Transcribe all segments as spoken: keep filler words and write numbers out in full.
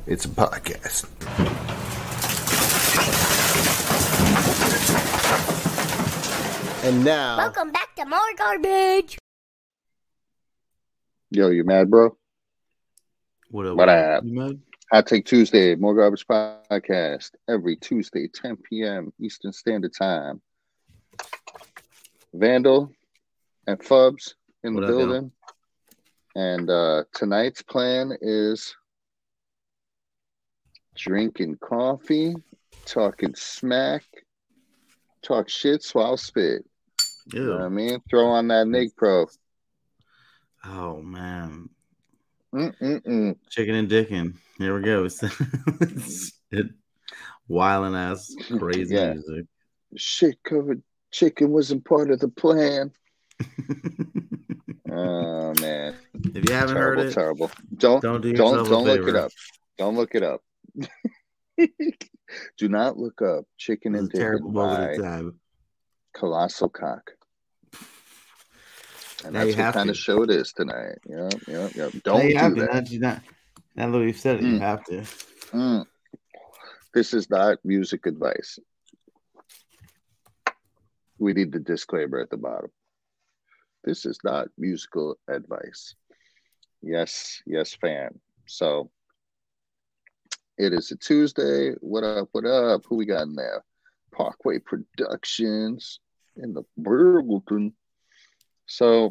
It's a podcast. And now... Welcome back to More Garbage. Yo, you mad, bro? What up? What What up? up? You mad? Hot Take Tuesday, More Garbage Podcast, every Tuesday, ten p.m. Eastern Standard Time. Vandal and Fubs in the What up, yo? building. And uh, tonight's plan is drinking coffee, talking smack, talk shit, swallow spit. You know what I Ew. mean? Throw on that Nig Pro. Oh man. Mm-mm-mm. Chicken and dickin'. Here we go. It's, it's it wildin' ass crazy Yeah. music. Shit covered chicken wasn't part of the plan. Oh man. If you haven't Terrible, heard it, terrible. Don't don't do don't yourself don't a look favor. it up. Don't look it up. Do not look up Chicken It's and a terrible Dickens moment by in time. Colossal Cock. And Now that's you what have kind to. of show it is tonight. Yep, yep, yep. Now Don't you do have to. that. Not, you not, now that we've said it, you Mm. have to. Mm. This is not music advice. We need the disclaimer at the bottom. This is not musical advice. Yes, yes, fan. So it is a Tuesday. What up? What up? Who we got in there? Parkway Productions in the Burleton. So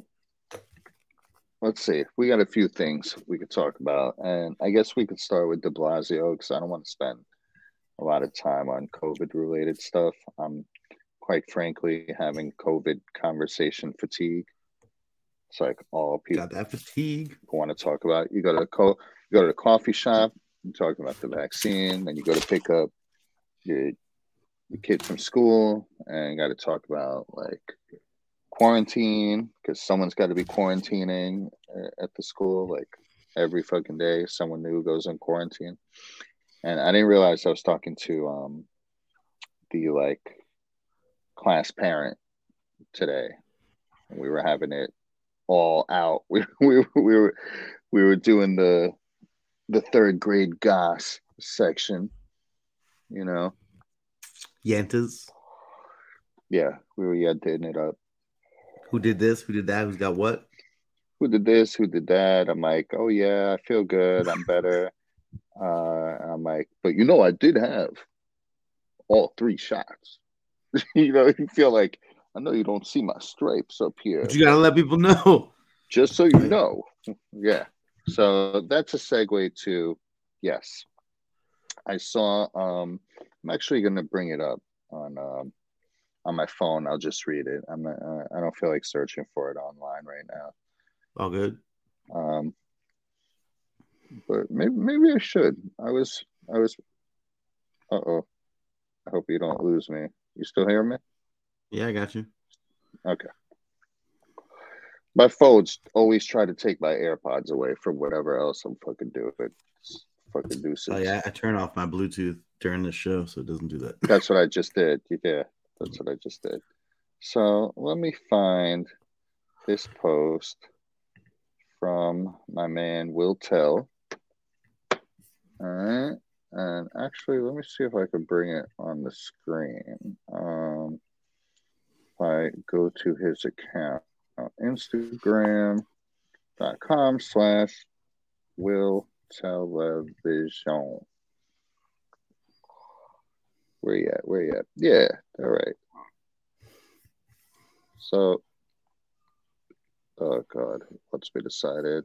let's see. We got a few things we could talk about, and I guess we could start with De Blasio because I don't want to spend a lot of time on COVID-related stuff. I'm quite frankly having COVID conversation fatigue. It's like all people Got that fatigue. want to talk about. You go to the co- you go to the coffee shop. You're talking about the vaccine. Then you go to pick up your your kid from school, and you got to talk about like quarantine because someone's got to be quarantining uh, at the school. Like every fucking day, someone new goes in quarantine. And I didn't realize I was talking to um the like class parent today. And we were having it all out. We we we were we were doing the the third grade goss section, you know. Yantas. Yeah, we were yeah doing it up. Who did this? Who did that? Who's got what? Who did this? Who did that? I'm like, oh yeah, I feel good. I'm better. Uh, I'm like, but you know, I did have all three shots. You know, you feel like I know you don't see my stripes up here, But you gotta let people know. just so you know. Yeah. So that's a segue to yes. I saw. Um, I'm actually going to bring it up on um, on my phone. I'll just read it. I'm. Not, uh, I don't feel like searching for it online right now. All good. Um, but maybe maybe I should. I was. I was. Uh oh. I hope you don't lose me. You still hear me? Yeah, I got you. Okay. My phones always try to take my AirPods away from whatever else I'm fucking doing. It's fucking nuisance. Oh yeah, I turn off my Bluetooth during the show, so it doesn't do that. That's what I just did. Yeah, that's what I just did. So let me find this post from my man Will Tell. All right. And actually, let me see if I can bring it on the screen. Um, if I go to his account, Instagram dot com slash Will Television. Where you at? Where you at? Yeah, all right. So, oh God, what's been decided?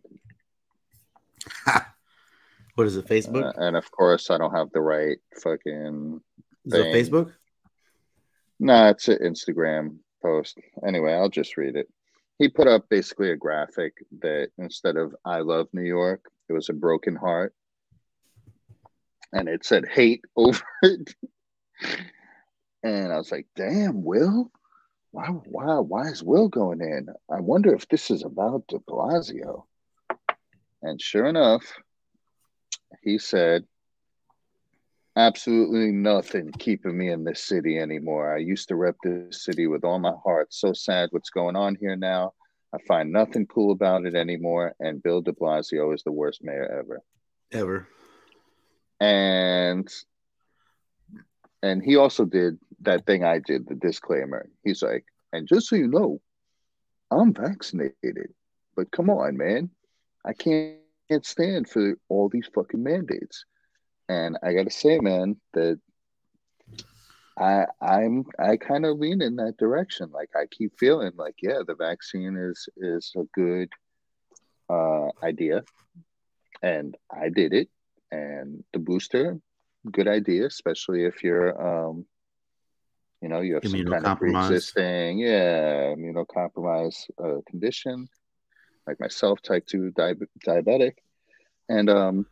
What is it? Facebook? Uh, and of course, I don't have the right fucking Is it thing. Facebook? Nah, it's an Instagram post. Anyway, I'll just read it. He put up basically a graphic that instead of I love New York, it was a broken heart. And it said hate over it. And I was like, damn, Will? Why, why, why is Will going in? I wonder if this is about de Blasio. And sure enough, he said, absolutely nothing keeping me in this city anymore. I used to rep this city with all my heart. So sad what's going on here now. I find nothing cool about it anymore. And Bill de Blasio is the worst mayor ever. Ever. and and he also did that thing I did, the disclaimer. He's like, and just so you know, I'm vaccinated, but come on, man, I can't stand for all these fucking mandates. And I gotta say, man, that I I'm I kind of lean in that direction. Like I keep feeling like, yeah, the vaccine is is a good uh, idea, and I did it. And the booster, good idea, especially if you're um, you know, you have some kind of Immunocompromised. pre-existing, yeah, immunocompromised uh, condition, like myself, type two di- diabetic, and um,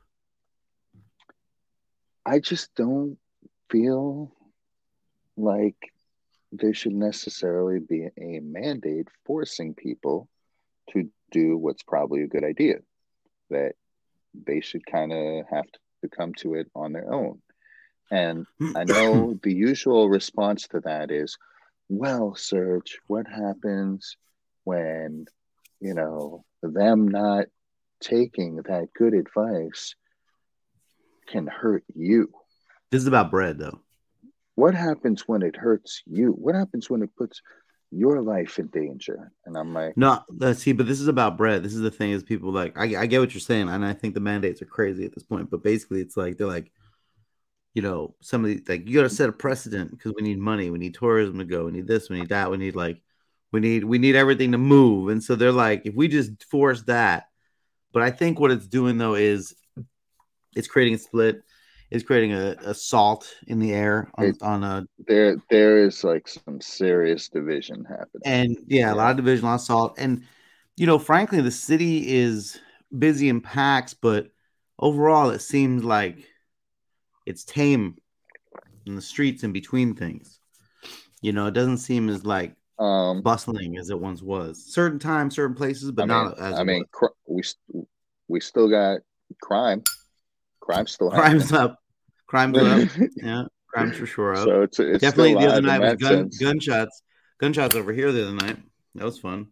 I just don't feel like there should necessarily be a mandate forcing people to do what's probably a good idea. That they should kind of have to come to it on their own. And I know the usual response to that is, well, Serge, what happens when, you know, them not taking that good advice can hurt you? This is about bread, though. What happens when it hurts you? What happens when it puts your life in danger? And I'm like, No, let's see, but this is about bread. This is the thing is people like I, I get what you're saying, and I think the mandates are crazy at this point. But basically, it's like they're like, you know, somebody like you got to set a precedent because we need money, we need tourism to go, we need this, we need that, we need like, we need we need everything to move, and so they're like, if we just force that. But I think what it's doing though is it's creating a split, it's creating a, a salt in the air on it, on a there there is like some serious division happening. and yeah, a Yeah. lot of division, a lot of salt, and you know, frankly, the city is busy in packs, but overall, it seems like it's tame in the streets in between things. You know, it doesn't seem as like Um, bustling as it once was. Certain times, certain places, but I mean, not as I it mean, was. cr- we we still got crime. Crime's still Crime's happening. up. Crime's up. Yeah, crime's for sure up. So it's it's still Definitely the other live in night was that gun sense. gunshots. Gunshots over here the other night. That was fun.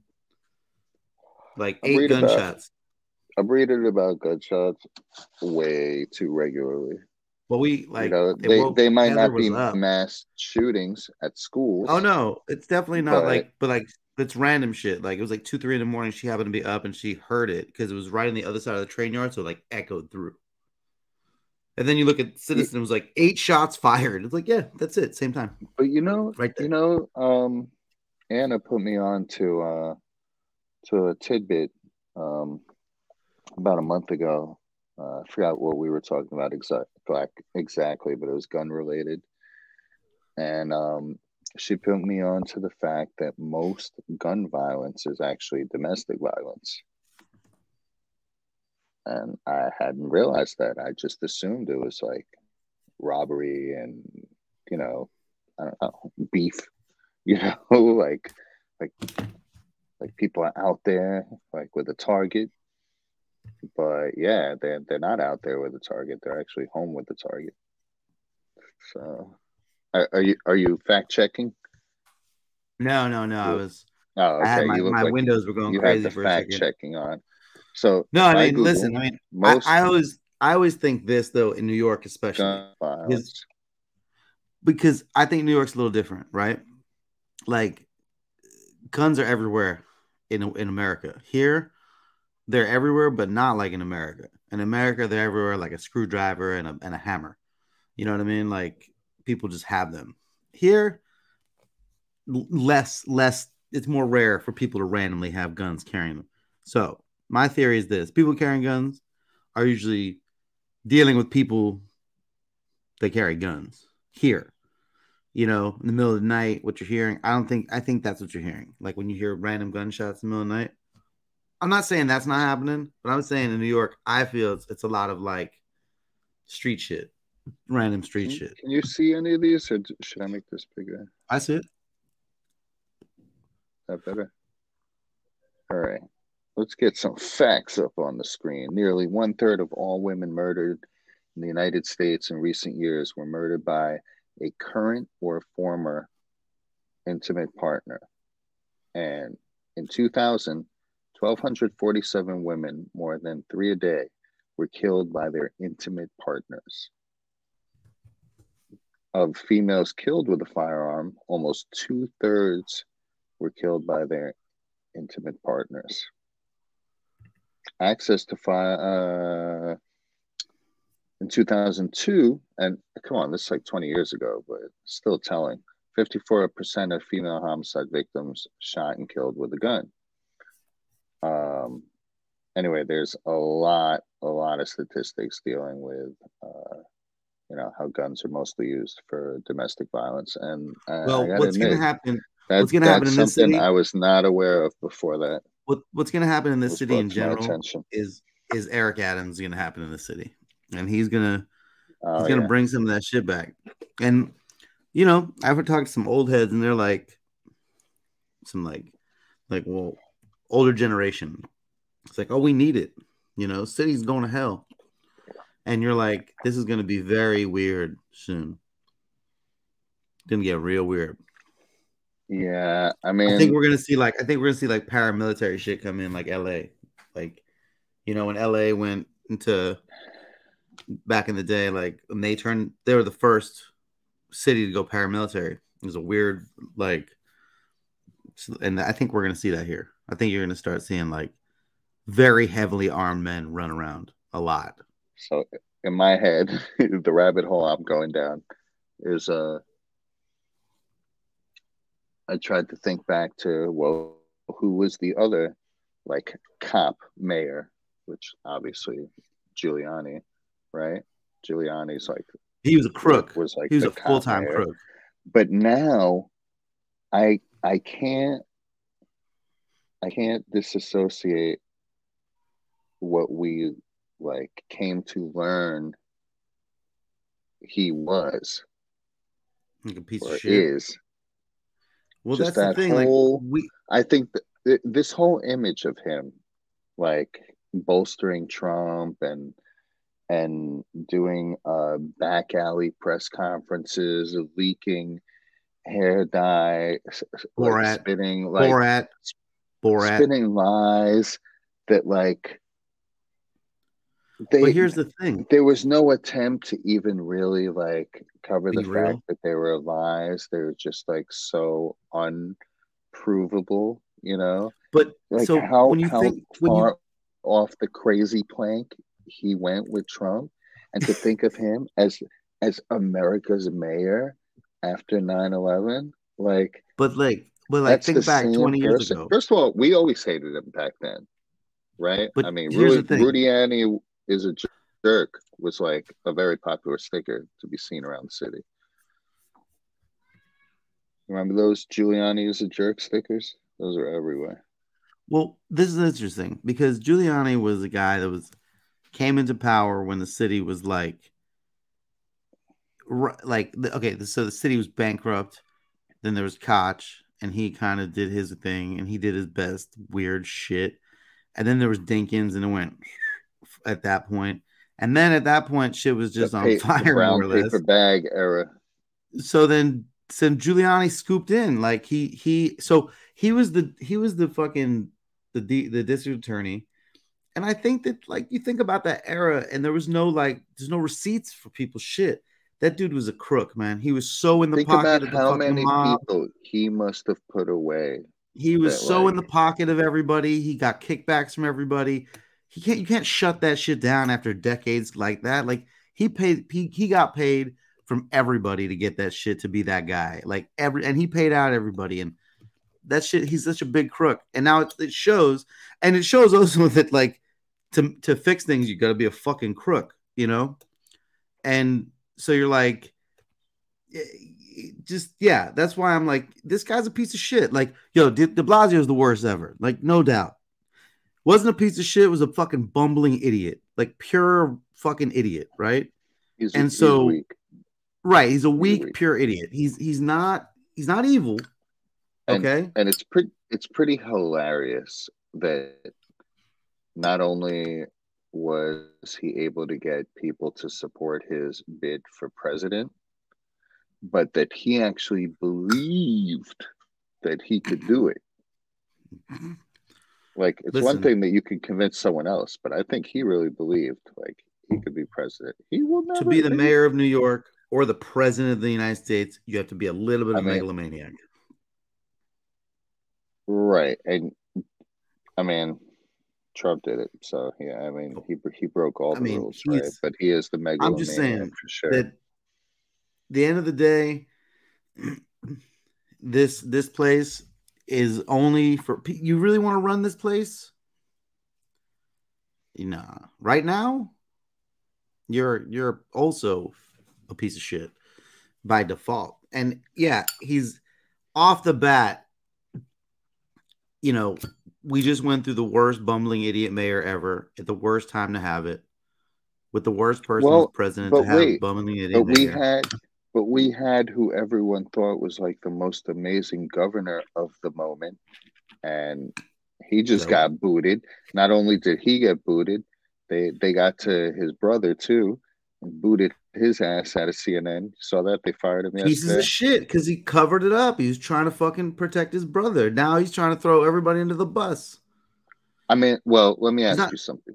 Like I'm eight reading about gunshots. I'm reading about gunshots way too regularly. Well, we You like know, it they woke they might Heather not was be up. mass shootings at Oh schools, no, it's definitely not but like, but like it's random shit. Like it was like two, three in the morning. She happened to be up and she heard it because it was right on the other side of the train yard, so it like echoed through. And then you look at y- Citizen, it was like eight shots fired. It's like, yeah, that's it, same time, but you know, right you there. know, um, Anna put me on to uh to a tidbit um about a month ago. Uh, I forgot what we were talking about exact, exactly, but it was gun related. And um, she put me on to the fact that most gun violence is actually domestic violence. And I hadn't realized that. I just assumed it was like robbery and, you know, I don't know, beef, you know, like, like, like people are out there like with a target. But yeah, they're, they're not out there with a target. They're actually home with the target. So are, are you, are you fact checking? No, no, no. I You, was, oh, I had okay. my You look my like windows were going you had crazy the for a fact second. checking on. So No, if I I mean, listen, Google I mean, I, I most always, I always think this though in New York, especially gun because violence, because I think New York's a little different, right? Like guns are everywhere in in America. Here, they're everywhere, but not like in America. In America, they're everywhere like a screwdriver and a and a hammer. You know what I mean? Like people just have them. Here, less less. It's more rare for people to randomly have guns carrying them. So my theory is this: people carrying guns are usually dealing with people that carry guns. Here, you know, in the middle of the night, what you're hearing, I don't think I think that's what you're hearing. Like when you hear random gunshots in the middle of the night. I'm not saying that's not happening, but I'm saying in New York, I feel it's, it's a lot of like street shit, random street can shit. can you see any of these, or should I make this bigger? I see it. That better? All right. Let's get some facts up on the screen. Nearly one third of all women murdered in the United States in recent years were murdered by a current or former intimate partner. And in two thousand, one thousand two hundred forty-seven women, more than three a day, were killed by their intimate partners. of females killed with a firearm, almost two thirds were killed by their intimate partners. Access to fire uh, in two thousand two, and come on, this is like twenty years ago, but still telling. fifty-four percent of female homicide victims shot and killed with a gun. Um, anyway, there's a lot, a lot of statistics dealing with, uh, you know, how guns are mostly used for domestic violence. And uh, Well, I got to what's going to admit, happen? that, What's going to happen that's in this something city? I was not aware of before that. What What's going to happen in this was city in brought to my general attention. is is Eric Adams going to happen in the city, and he's gonna Oh, he's gonna yeah. bring some of that shit back. And you know, I've talked to some old heads, and they're like, some like, like, well, older generation. It's like, oh, we need it. You know, city's going to hell, and you're like, this is going to be very weird soon. It's gonna get real weird. Yeah, I mean, I think we're gonna see like I think we're gonna see like paramilitary shit come in, like L A. Like, you know, when L A went into back in the day, like when they turned, they were the first city to go paramilitary. It was a weird, like, and I think we're gonna see that here. I think you're gonna start seeing like very heavily armed men run around a lot. So in my head, the rabbit hole I'm going down is uh I tried to think back to, well, who was the other like cop mayor, which obviously Giuliani, right? Giuliani's like He was a crook. was like he was the a full time mayor. crook. But now I I can't I can't disassociate what we like came to learn he was Like a piece or of shit. is. Well, Just that's that the thing. whole, Like we, I think that th- this whole image of him, like bolstering Trump and and doing uh, back alley press conferences, leaking hair dye, s- s- like Borat, spinning like Borat, Borat. spinning lies that like they. But here's the thing. There was no attempt to even really like cover Be the real. fact that they were lies. They were just like so unprovable, you know. But Like so how when you how think when you far off the crazy plank he went with Trump, and to think of him as as America's mayor after nine eleven, like but like but like that's the think back same twenty years person. ago. First of all, we always hated him back then, right? But I mean, here's Rudy, the thing. Rudy Annie is a jerk was like a very popular sticker to be seen around the city. Remember those Giuliani is a jerk stickers? Those are everywhere. Well, this is interesting because Giuliani was a guy that was came into power when the city was like r- like the- okay, so the city was bankrupt. Then there was Koch, and he kind of did his thing, and he did his best weird shit. And then there was Dinkins, and it went at that point. And then at that point, shit was just The, on pa- the fire, brown more or less. paper bag era. So then, so Giuliani scooped in, like he he. So he was the he was the fucking the the, the district attorney. And I think that, like, you think about that era, and there was no like, there's no receipts for people's shit. That dude was a crook, man. He was so in the Think pocket about of the how fucking many mob. people he must have put away. He was that, so like, in the pocket of everybody. He got kickbacks from everybody. He can't. You can't shut that shit down after decades like that. Like he paid. He, he got paid from everybody to get that shit to be that guy. Like every and he paid out everybody and that shit. He's such a big crook. And now it, it shows. And it shows also that like to to fix things, you got to be a fucking crook, you know. And so you're like, just yeah, that's why I'm like, this guy's a piece of shit. Like, yo, De, De Blasio is the worst ever, like no doubt. Wasn't a piece of shit, was a fucking bumbling idiot, like pure fucking idiot, right? He's, And he's so, weak. right, he's a weak, weak. pure idiot. He's he's not he's not evil, And, okay? and it's pretty it's pretty hilarious that not only was he able to get people to support his bid for president, but that he actually believed that he could do it. Like, it's Listen, one thing that you can convince someone else, but I think he really believed like he could be president. He will never to be the he, mayor of New York. or the president of the United States, you have to be a little bit I of a mean, megalomaniac. right. And I mean, Trump did it. So, yeah, I mean, he he broke all I the mean, rules, right? he's. But he is the I'm just megalomaniac saying for sure. that the end of the day, this this place is only for you. Really want to run this place? Nah. Right now, you're you're also a piece of shit by default. And yeah, he's off the bat. You know, we just went through the worst bumbling idiot mayor ever at the worst time to have it, with the worst person as Well, president to but have wait, bumbling idiot but we mayor. had, but we had who everyone thought was like the most amazing governor of the moment, and he just So, got booted. Not only did he get booted, they they got to his brother too and booted his ass out of C N N. Saw that they fired him pieces of yesterday. shit because he covered it up. He was trying to fucking protect his brother. Now he's trying to throw everybody into the bus. I mean, well, let me He's ask not. you something.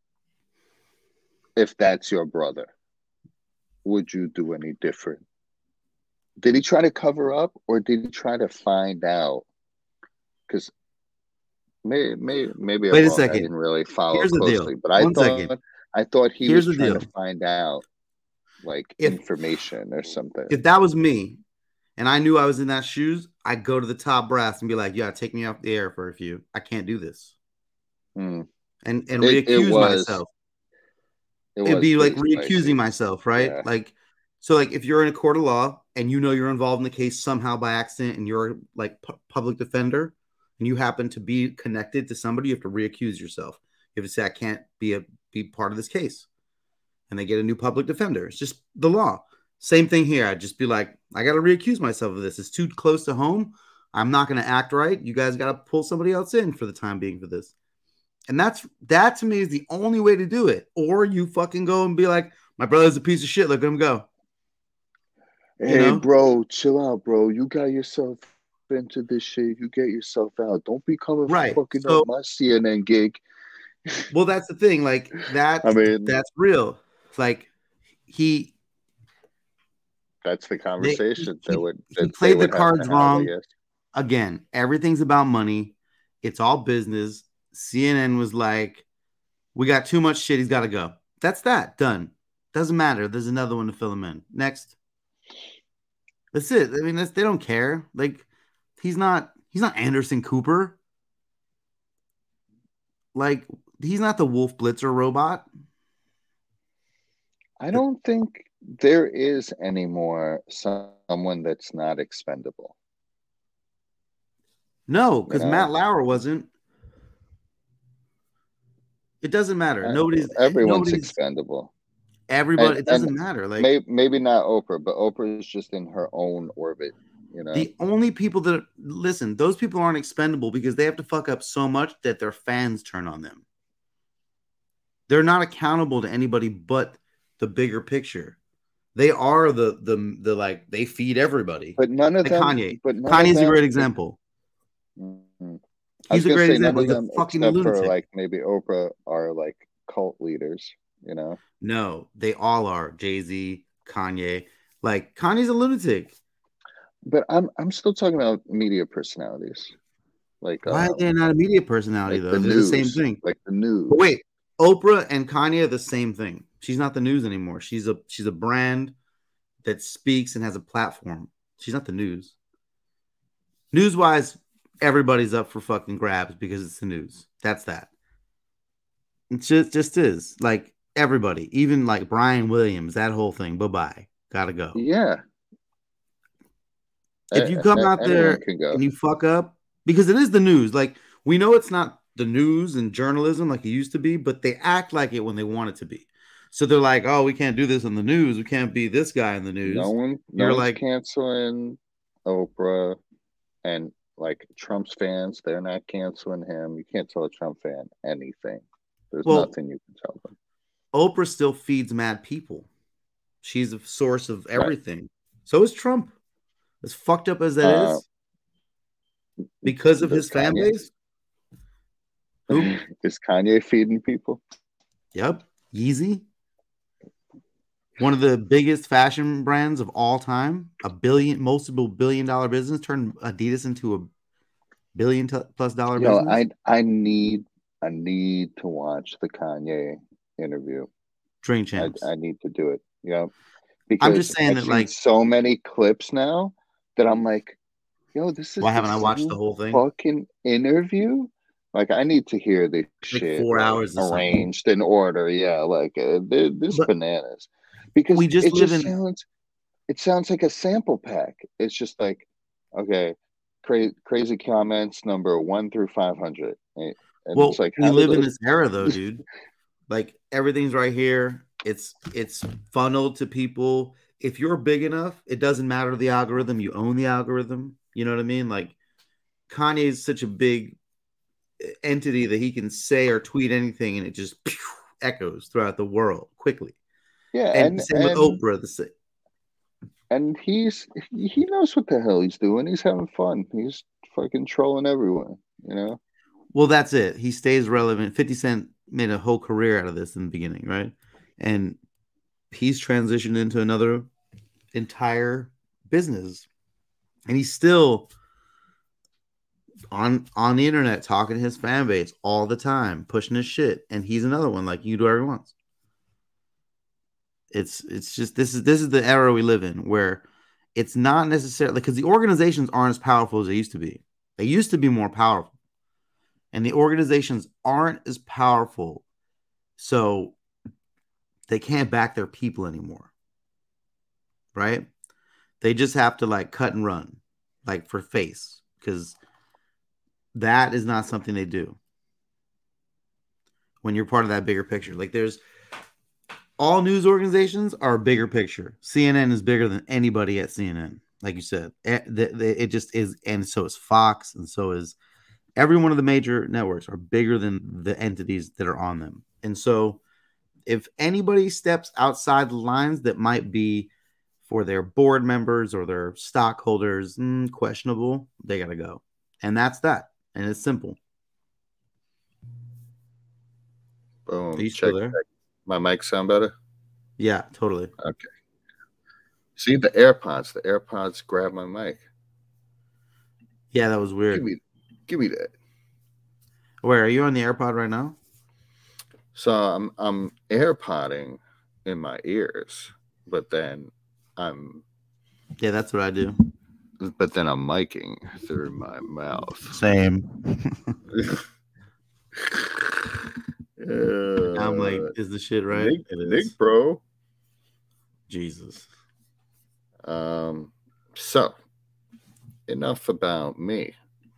If that's your brother, would you do any different? Did he try to cover up, or did he try to find out? Because maybe, maybe, maybe I'm Wait a wrong. I second. didn't really follow Here's the deal. closely, but I One thought second. I thought he Here's was the trying deal. to find out like If information or something. if that was me, and I knew I was in that shoes, I'd go to the top brass and be like, "Yeah, take me off the air for a few. I can't do this," Hmm. and and It it reaccuse was myself. it It'd was be like pretty reaccusing spicy. myself, right? Yeah. Like, so like if you're in a court of law and you know you're involved in the case somehow by accident, and you're like pu- public defender, and you happen to be connected to somebody, you have to reaccuse yourself. You have to say, "I can't be a be part of this case," and they get a new public defender. It's just the law. Same thing here. I'd just be like, I got to reaccuse myself of this. It's too close to home. I'm not going to act right. You guys got to pull somebody else in for the time being for this. And that's that to me is the only way to do it. Or you fucking go and be like, my brother's a piece of shit. Let him go. Hey, You know? bro, chill out, bro. You got yourself into this shit. You get yourself out. Don't be coming Right. fucking So, up my C N N gig. well, that's the thing. Like that, I mean, that's real. Like he, that's the they, he, conversation he, that would he that they played the would have to cards have, I wrong. guess. Again, everything's about money. It's all business. C N N was like, we got too much shit. He's got to go. That's that. Done. Doesn't matter. There's another one to fill him in. Next. That's it. I mean, that's, they don't care. Like, he's not. He's not Anderson Cooper. Like, he's not the Wolf Blitzer robot. I don't think there is anymore someone that's not expendable. No, because You know? Matt Lauer wasn't. It doesn't matter. Uh, Nobody's. everyone's Nobody's. expendable. Everybody. And, It doesn't and matter. Like, may, maybe not Oprah, but Oprah is just in her own orbit. You know, the only people that listen, those people aren't expendable because they have to fuck up so much that their fans turn on them. They're not accountable to anybody but the bigger picture. They are the the the like they feed everybody. but none of Like them. Kanye. But none Kanye's of them, a great example. Mm-hmm. I He's was a gonna great say example. none of He's a them, fucking except for lunatic. like maybe Oprah, are like cult leaders. You know, No, they all are. Jay-Z, Kanye. Like Kanye's a lunatic. but I'm I'm still talking about media personalities, like Why are um, they not a media personality like though? the They're the same news, thing. like the news. But wait, Oprah and Kanye are the same thing. She's not the news anymore. She's a she's a brand that speaks and has a platform. She's not the news. News-wise, everybody's up for fucking grabs because it's the news. That's that. It just just is. Like everybody, even like Brian Williams, that whole thing. Bye-bye. Gotta go. Yeah, If you come A- out anyone there can go. and you fuck up, because it is the news. Like we know it's not the news and journalism like it used to be, but they act like it when they want it to be. So they're like, "Oh, we can't do this on the news. We can't be this guy in the news." No one, no You're one's like, canceling Oprah, and like Trump's fans, they're not canceling him. You can't tell a Trump fan anything. There's well, nothing you can tell them. Oprah still feeds mad people. She's a source of Right. everything. So is Trump. As fucked up as that Uh, is, because of does his fan Kanye? base. Who? Is Kanye feeding people? Yep. Yeezy. One of the biggest fashion brands of all time, a billion, multiple billion dollar business, turned Adidas into a billion t- plus dollar Yo, business. I I need I need to watch the Kanye interview. Drink I, champs. I need to do it. Yeah, because I'm just saying I've that, seen like, so many clips now that I'm like, yo, this is why the haven't I watched the same whole thing? fucking interview. Like, I need to hear this Like shit four like, hours or something. arranged in order. Yeah, like uh, th- this But bananas because we just it live just in. sounds it sounds like a sample pack. It's just like, okay, cra- crazy comments number one through five hundred, and and it's Well, like, we how do live in those? this era, though, dude. Like, everything's right here. It's it's funneled to people. If you're big enough, it doesn't matter the algorithm. You own the algorithm. You know what I mean? Like, Kanye is such a big entity that he can say or tweet anything, and it just pew, echoes throughout the world quickly. Yeah, And and same with and Oprah. The same. and he's he knows what the hell he's doing. He's having fun. He's fucking trolling everyone. You know. Well, that's it. He stays relevant. fifty Cent made a whole career out of this in the beginning, right? And he's transitioned into another entire business. And he's still on on the internet talking to his fan base all the time, pushing his shit. And he's another one like you do every once. It's it's just this is this is the era we live in where it's not necessarily because the organizations aren't as powerful as they used to be. They used to be more powerful. And the organizations aren't as powerful, so they can't back their people anymore, right? They just have to like cut and run, like for face, because that is not something they do when you're part of that bigger picture. Like there's all news organizations are a bigger picture. C N N is bigger than anybody at C N N, like you said. It just is, and so is Fox, and so is every one of the major networks are bigger than the entities that are on them. And so if anybody steps outside the lines that might be for their board members or their stockholders, mm, questionable, they got to go. And that's that. And it's simple. Boom. Are you still Check, there? check. My mic sound better? Yeah, totally. Okay. See, the AirPods. The AirPods grab my mic. Yeah, that was weird. Give me, give me that. Where are you on the AirPod right now? So I'm I'm AirPodding in my ears, but then I'm Yeah, that's what I do. But then I'm miking through my mouth. Same. uh, I'm like, is the shit right? Nick, It is. Nick, bro. Jesus. Um. So enough about me.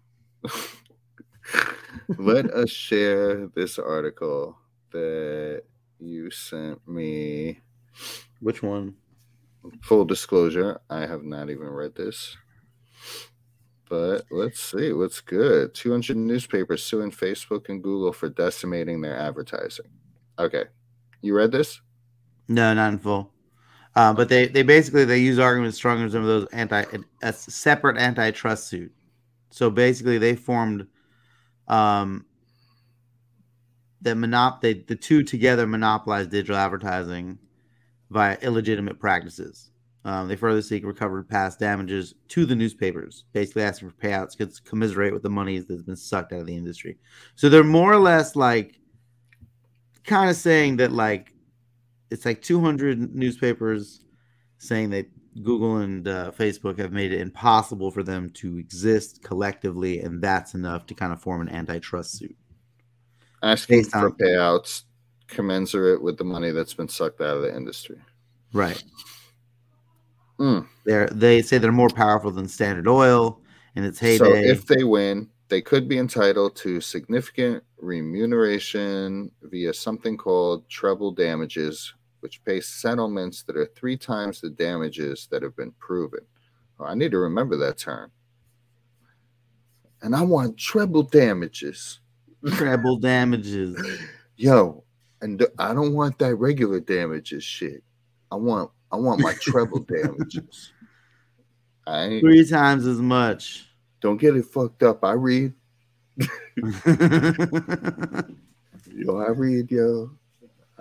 Let us share this article that you sent me. Which one? Full disclosure, I have not even read this. But let's see what's good. two hundred newspapers suing Facebook and Google for decimating their advertising. Okay. You read this? No, not in full. Uh, but they, they basically, they use arguments strong as some of those anti, a separate antitrust suit. So basically they formed um, that monop they, the two together monopolize digital advertising via illegitimate practices. Um, they further seek recovered past damages to the newspapers, basically asking for payouts to commiserate with the money that's been sucked out of the industry. So they're more or less like kind of saying that like it's like two hundred newspapers saying that Google and uh, Facebook have made it impossible for them to exist collectively, and that's enough to kind of form an antitrust suit. Asking for on- payouts commensurate with the money that's been sucked out of the industry. Right. Mm. They're, they say they're more powerful than Standard Oil in its heyday. So if they win, they could be entitled to significant remuneration via something called treble damages, which pay settlements that are three times the damages that have been proven. Oh, I need to remember that term. And I want treble damages. Treble damages. Yo, and th- I don't want that regular damages shit. I want I want my treble damages. I ain't, Three times as much. Don't get it fucked up. I read. Yo, I read, yo.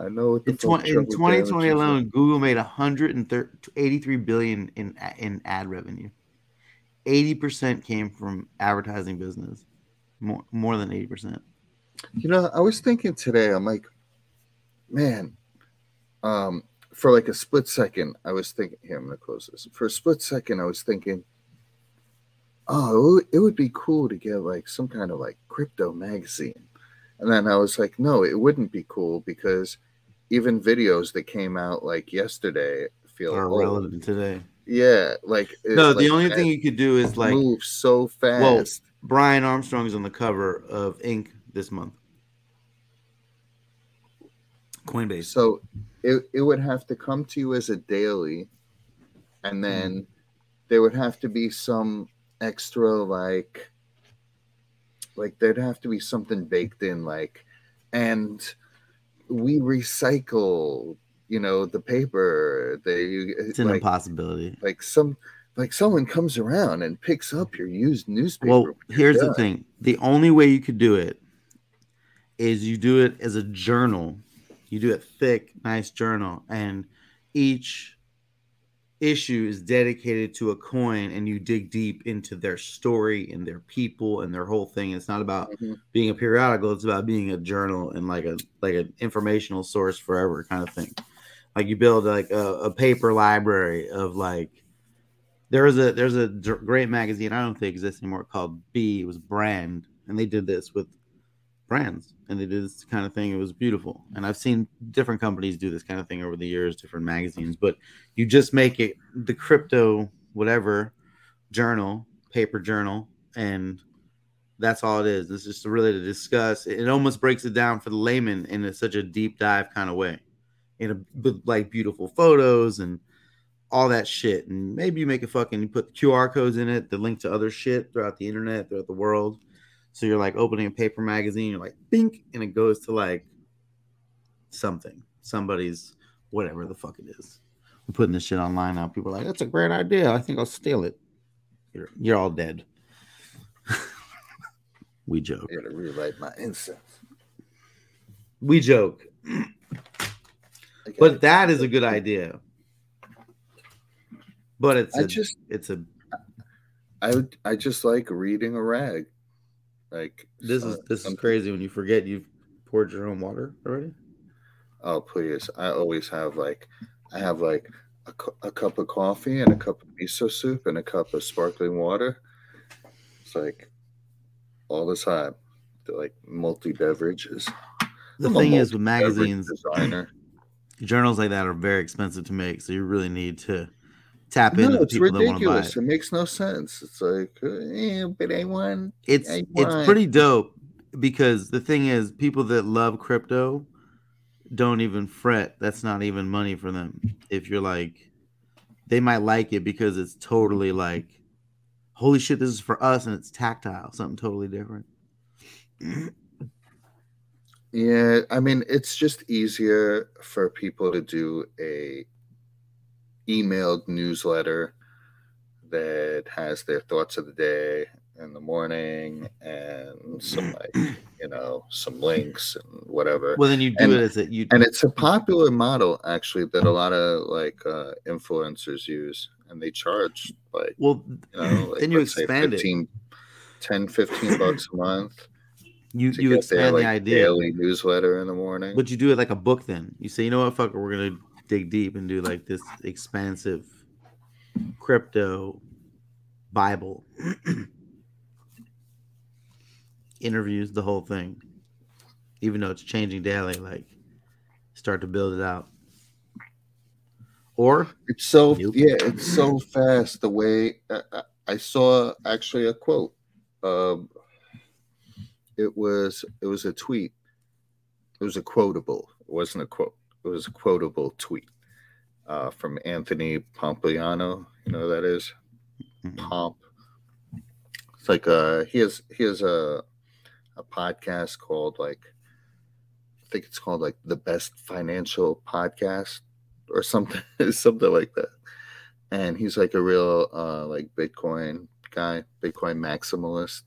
I know what the In, fuck tw- in trouble twenty twenty damages are. alone, Google made one hundred eighty-three billion in in ad revenue. eighty percent came from advertising business. More more than eighty percent. You know, I was thinking today, I'm like, man, um, for like a split second, I was thinking, here, I'm going to close this. For a split second, I was thinking, oh, it would, it would be cool to get like some kind of like crypto magazine. And then I was like, no, it wouldn't be cool because even videos that came out like yesterday feel Are old. relevant today. Yeah, like it, No, like, the only thing you could do is like move so fast. Well, Brian Armstrong's on the cover of Inc this month. Coinbase. So it, it would have to come to you as a daily, and then mm. there would have to be some extra like like there'd have to be something baked in, like, and we recycle, you know, the paper. They it's an like, impossibility. Like some like someone comes around and picks up your used newspaper. Well, here's done. the thing. The only way you could do it is you do it as a journal. You do it thick, nice journal, and each issue is dedicated to a coin, and you dig deep into their story and their people and their whole thing. It's not about mm-hmm. being a periodical; it's about being a journal and like a like an informational source forever kind of thing. Like you build like a, a paper library of like there's a there's a great magazine I don't think exists anymore called B. It was Brand, and they did this with brands, and they did this kind of thing. It was beautiful, and I've seen different companies do this kind of thing over the years, different magazines. But you just make it the crypto whatever journal, paper journal, and that's all it is. It's just really to discuss. It almost breaks it down for the layman in a, such a deep dive kind of way, in a with like beautiful photos and all that shit. And maybe you make a fucking you put the Q R codes in it, the link to other shit throughout the internet, throughout the world. So you're like opening a paper magazine, you're like, bink, and it goes to like something, somebody's, whatever the fuck it is. We're putting this shit online now. People are like, that's a great idea. I think I'll steal it. You're, you're all dead. We joke. I gotta relight my incense. We joke. But that is a good idea. But it's I a, just, it's a, I would, I just like reading a rag. Like this is this is crazy when you forget you've poured your own water already. Oh please! I always have like I have like a, cu- a cup of coffee and a cup of miso soup and a cup of sparkling water. It's like all the time. They're like multi beverages. The I'm thing is with magazines, designer. journals like that are very expensive to make, so you really need to tap into no, the it's people ridiculous. that want to buy it. It makes no sense. It's like, eh, but I want. It's I it's want. pretty dope because the thing is, people that love crypto don't even fret. That's not even money for them. If you're like, they might like it because it's totally like, holy shit, this is for us, and it's tactile, something totally different. Yeah, I mean, it's just easier for people to do a emailed newsletter that has their thoughts of the day in the morning and some like you know some links and whatever. Well, then you do and, it as a you and it's a popular model actually that a lot of like uh, influencers use, and they charge like well you know like, then you let's say expand fifteen, it ten, fifteen bucks a month. You to you get expand their, like, the idea, daily newsletter in the morning. But you do it like a book. Then you say, you know what, fucker, we're gonna dig deep and do like this expansive crypto Bible interviews, the whole thing. Even though it's changing daily, like start to build it out. Or it's so nope. yeah, it's so fast. The way uh, I saw actually a quote. Um, It was it was a tweet. It was a quotable. It wasn't a quote. It was a quotable tweet uh, from Anthony Pompliano. You know who that is? Mm-hmm. Pomp. It's like uh he has he has a a podcast called like I think it's called like the Best Financial Podcast or something something like that. And he's like a real uh like Bitcoin guy, Bitcoin maximalist.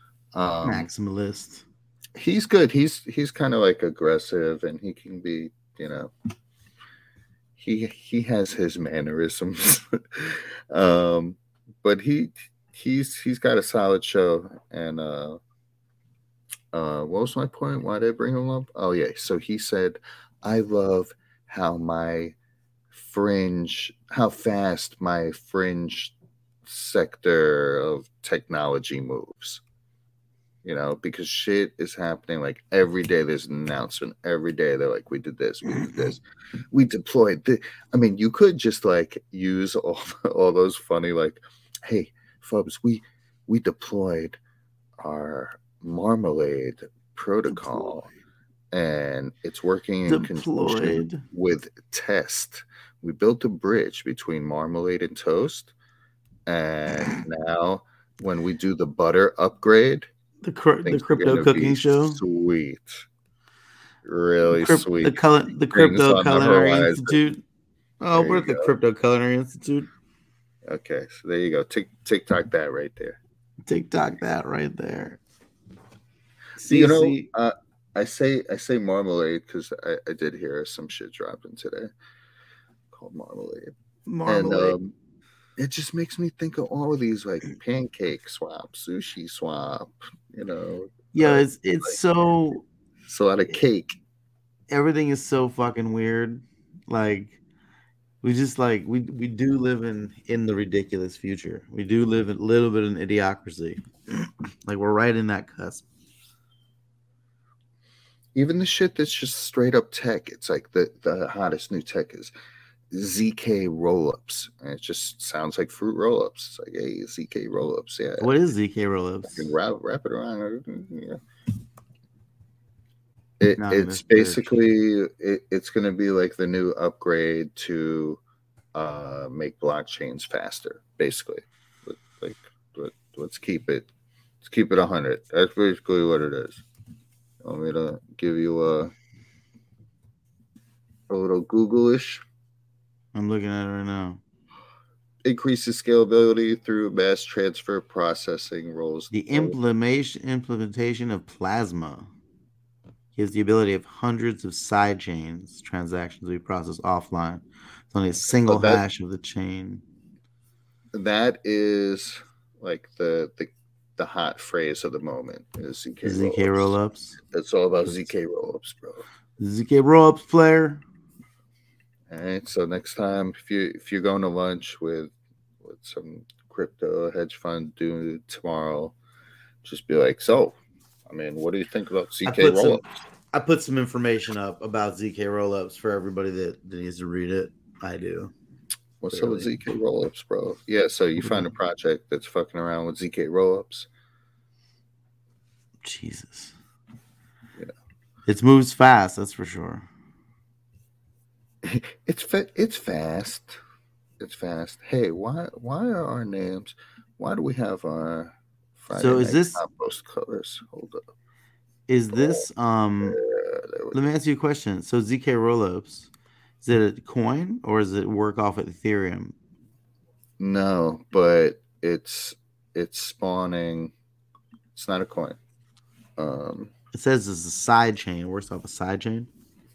Um, Maximalist. He's good. He's he's kind of like aggressive, and he can be you know, he he has his mannerisms. um, but he he's he's got a solid show. And uh, uh, what was my point? Why did I bring him up? Oh yeah, so he said, "I love how my fringe, how fast my fringe sector of technology moves." You know, because shit is happening like every day. There's an announcement every day. They're like, we did this, we did this, we deployed. Th-. I mean, you could just like use all all those funny like, hey, folks, we we deployed our Marmalade protocol, and it's working in conjunction Deployed. with Test. We built a bridge between Marmalade and Toast, and now when we do the butter upgrade. The cr- the Things are crypto gonna cooking be show. Sweet. Really Crypt- sweet. The color, the Things Crypto on the Culinary horizon. Institute. Oh, There we're you at the go. Crypto Culinary Institute. Okay, so there you go. Tick TikTok that right there. TikTok that right there. See, you know, C C. uh, I say I say Marmalade because I, I did hear some shit dropping today called Marmalade, Marmalade. and um, it just makes me think of all of these like pancake swap, sushi swap. You know, yeah, uh, it's it's like, so it's a lot of cake. everything is so fucking weird. Like we just like we we do live in in the ridiculous future. We do live a little bit in idiocracy. Like we're right in that cusp. Even the shit that's just straight up tech, it's like the, the hottest new tech is Z K roll-ups. And it just sounds like fruit roll-ups. It's like, hey, Z K roll-ups, yeah. What is Z K rollups? You can wrap, wrap it around. Yeah. It, Not in it's this church. basically, it, it's going to be like the new upgrade to uh, make blockchains faster, basically. But, like, let, let's keep it, let's keep it one hundred. That's basically what it is. Want me to give you a a little Google-ish? I'm looking at it right now. Increases scalability through mass transfer processing roles. The implementation implementation of Plasma gives the ability of hundreds of side chains transactions to be processed offline. It's only a single Oh, that- hash of the chain. That is like the the the hot phrase of the moment is Z K Z K rollups. rollups. It's all about Z K rollups, bro. Z K rollups player. All right. So next time, if you if you're going to lunch with with some crypto hedge fund dude tomorrow, just be like, so, I mean, what do you think about Z I K put some rollups? I put some information up about Z K rollups for everybody that, that needs to read it. I do. What's up with Clearly. Z K rollups, bro? Yeah. So you find a project that's fucking around with Z K rollups. Jesus. Yeah. It moves fast, that's for sure. It's fa- it's fast. It's fast. Hey, why why are our names? Why do we have our Friday So is night this- compost colors? Hold up. Is this um Yeah, there we let me ask you a question. So Z K rollups, is it a coin or does it work off of Ethereum? No, but it's it's spawning. It's not a coin. Um, It says it's a side chain. It works off a side chain.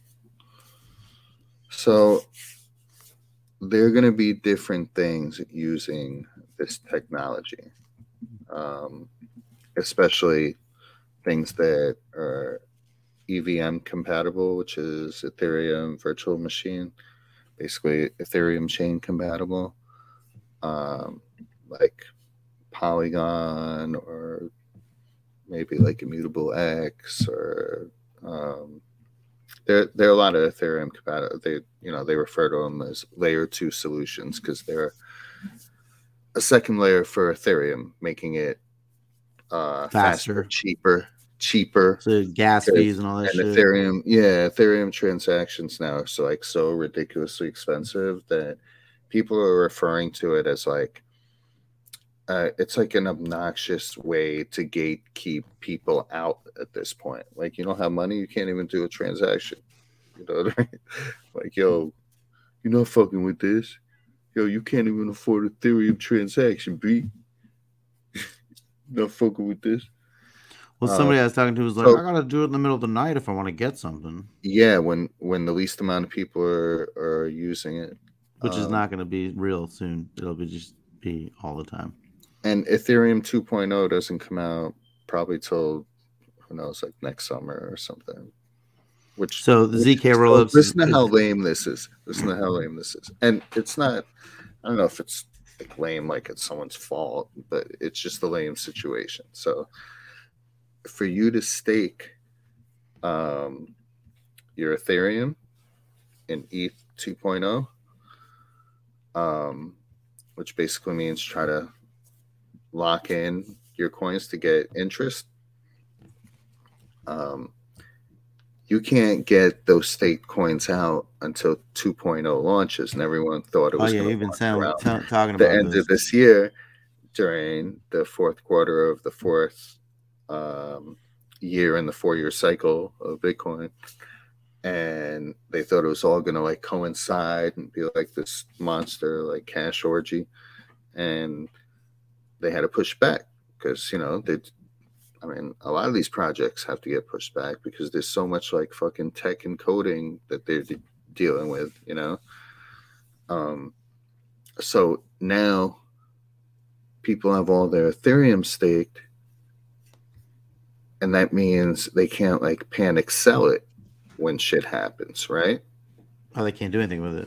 so there are going to be different things using this technology, um, especially things that are E V M compatible, which is Ethereum Virtual Machine, basically Ethereum chain compatible, um, like Polygon or maybe like Immutable X or um, there there are a lot of Ethereum compatible. They you know they refer to them as layer two solutions because they're a second layer for Ethereum, making it uh, faster, Faster. cheaper, cheaper. So gas Because- fees and all that And shit. Ethereum, yeah, Ethereum transactions now are so like so ridiculously expensive that people are referring to it as like uh, it's like an obnoxious way to gatekeep people out at this point. Like you don't have money, you can't even do a transaction. You know what I mean? Like yo, you're not fucking with this. Yo, you can't even afford Ethereum transaction, B. Not fucking with this. Well, Uh, somebody I was talking to was like, so- I gotta do it in the middle of the night if I want to get something, yeah, when when the least amount of people are are using it, which is Um, not gonna be real soon. It'll be just be all the time. and Ethereum 2.0 doesn't come out probably till who knows, like next summer or something. Which So the Z K so rollups. listen is- to how is- lame this is. Listen to how lame this is. And it's not. I don't know if it's like lame, like it's someone's fault, but it's just a lame situation. So for you to stake um, your Ethereum in E T H 2.0, um, which basically means try to lock in your coins to get interest. Um, you can't get those staked coins out until 2.0 launches, and everyone thought it oh was yeah, going you've to been launch sound, around t- talking the about end this. of this year during the fourth quarter of the fourth um, year in the four-year cycle of Bitcoin. And they thought it was all going to like coincide and be like this monster like cash orgy, and they had to push back because you know they I mean a lot of these projects have to get pushed back because there's so much like fucking tech and coding that they're de- dealing with, you know. Um so now people have all their Ethereum staked, and that means they can't like panic sell it when shit happens, right? Oh, they can't do anything with it.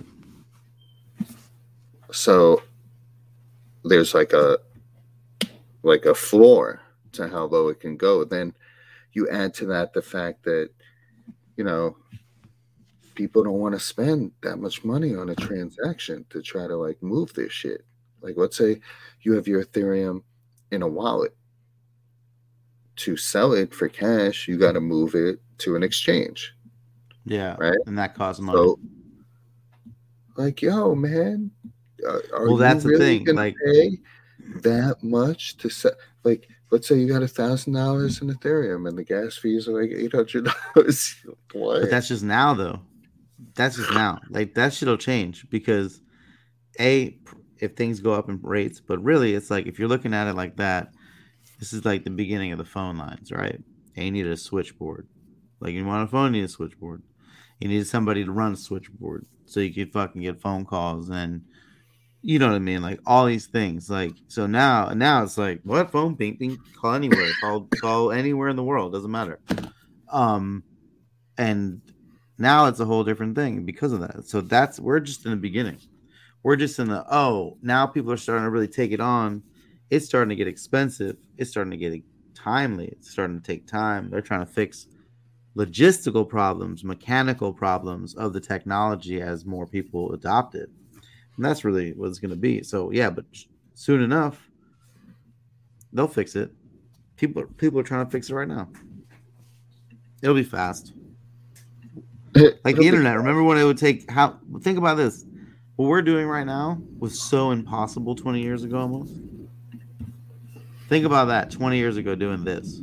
So there's like a like a floor to how low it can go. Then you add to that the fact that you know people don't want to spend that much money on a transaction to try to like move their shit. Like let's say you have your Ethereum in a wallet. To sell it for cash, you got to move it to an exchange. Yeah, right. And that costs money. So, like, yo, man, uh, are well, that's you the really thing. gonna Like, pay that much to sell? Like, let's say you got a thousand dollars in Ethereum, and the gas fees are like eight hundred dollars. What? but that's just now, though. That's just now. Like that shit'll change because, a, if things go up in rates, but really, it's like if you're looking at it like that, this is like the beginning of the phone lines, right? And you need a switchboard. Like you want a phone, you need a switchboard. You need somebody to run a switchboard so you can fucking get phone calls and you know what I mean, like all these things. Like so now, now it's like what phone? Bing, bing, call anywhere, call, call anywhere in the world, doesn't matter. Um, and now it's a whole different thing because of that. So that's we're just in the beginning. We're just in the oh now people are starting to really take it on. It's starting to get expensive. It's starting to get timely. It's starting to take time. They're trying to fix logistical problems, mechanical problems of the technology as more people adopt it. And that's really what it's going to be. So yeah, but soon enough, they'll fix it. People, people are trying to fix it right now. It'll be fast. Like the internet. Remember when it would take? How? Think about this. What we're doing right now was so impossible twenty years ago, almost. Think about that. twenty years ago, doing this.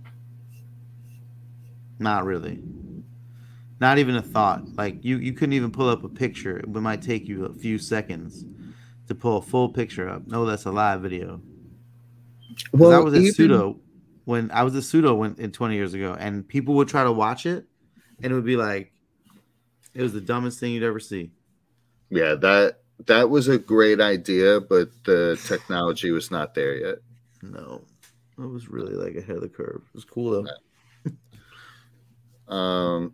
Not really. Not even a thought. Like you, you couldn't even pull up a picture. It might take you a few seconds to pull a full picture up. No, that's a live video. Well, I was at even... Pseudo when I was at Pseudo when in twenty years ago, and people would try to watch it, and it would be like, it was the dumbest thing you'd ever see. Yeah, that that was a great idea, but the technology was not there yet. No, it was really like ahead of the curve. It was cool though. um.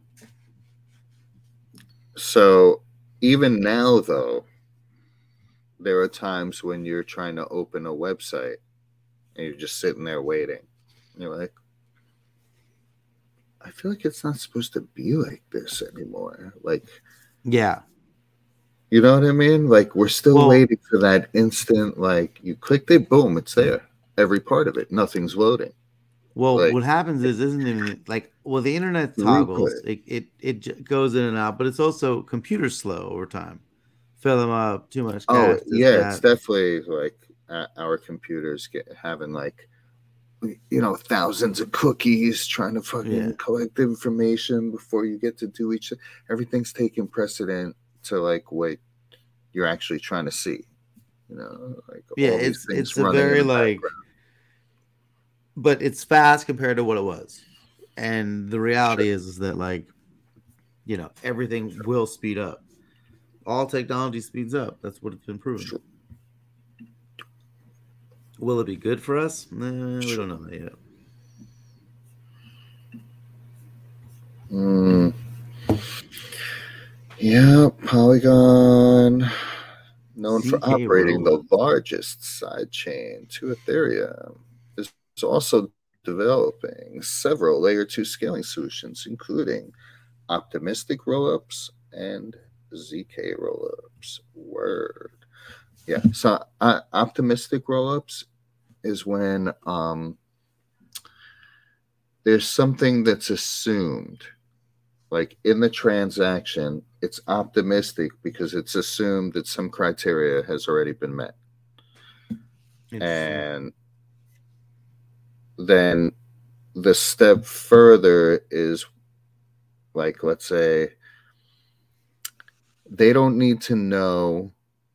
So even now, though, there are times when you're trying to open a website and you're just sitting there waiting. And you're like, I feel like it's not supposed to be like this anymore. Like, yeah. You know what I mean? Like, we're still well, waiting for that instant, like, you clicked it, boom, it's there. Every part of it. Nothing's loading. Well, like, what happens is, isn't even like, well, the internet toggles. It, it it goes in and out, but it's also computer slow over time. Fill them up, too much cache. Oh, yeah, that. It's definitely like uh, our computers get having like, you know, thousands of cookies trying to fucking yeah. collect information before you get to do each. Everything's taking precedent to like what you're actually trying to see. You know, like yeah, it's it's a very like. but it's fast compared to what it was. And the reality Sure. is, is that like, you know, everything will speed up. All technology speeds up. That's what it's been proven. Sure. Will it be good for us? Nah, we Sure. don't know that yet. Mm. Yeah, Polygon, known for Z K operating the Rollers. largest sidechain to Ethereum, is also developing several layer two scaling solutions, including optimistic rollups and Z K rollups. Word. Yeah. So uh, optimistic rollups is when um, there's something that's assumed, like in the transaction, it's optimistic because it's assumed that some criteria has already been met. And then the step further is like, let's say, they don't need to know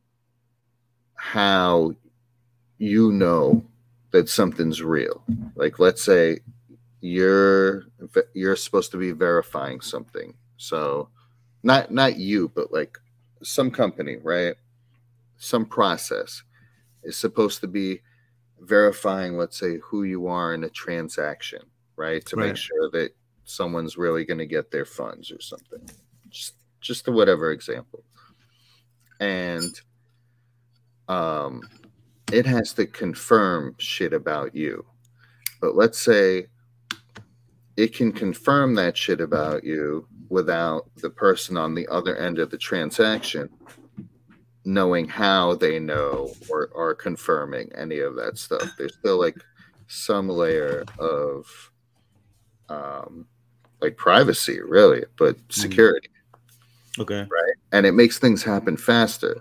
how you know that something's real. Like, let's say you're you're supposed to be verifying something. So not not you, but like some company, right? Some process is supposed to be verifying, let's say, who you are in a transaction, right? To Right. make sure that someone's really going to get their funds or something. Just just a whatever example. And um it has to confirm shit about you. But let's say it can confirm that shit about you without the person on the other end of the transaction knowing how they know or are confirming any of that stuff. There's still like some layer of um, like privacy, really, but security. Okay. Right. And it makes things happen faster.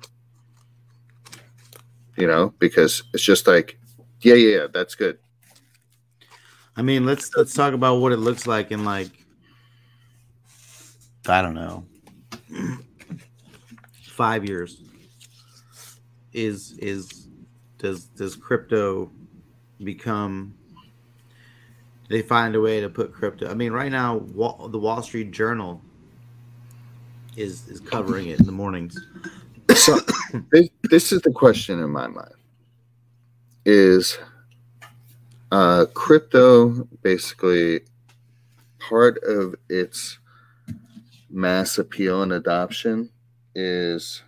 You know, because it's just like, yeah, yeah, yeah, that's good. I mean, let's let's talk about what it looks like in like, I don't know, five years. Is is does does crypto become? They find a way to put crypto. I mean, right now, Wall, the Wall Street Journal is is covering it in the mornings. So this, this is the question in my mind: is uh, crypto basically part of its mass appeal and adoption is